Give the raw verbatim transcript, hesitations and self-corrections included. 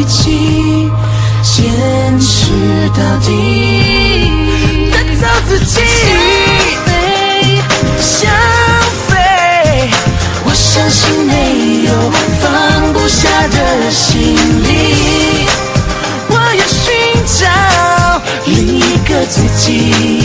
起，坚持到底，打造自己。想飞，我相信没有放不下的行李，我要寻找另一个自己。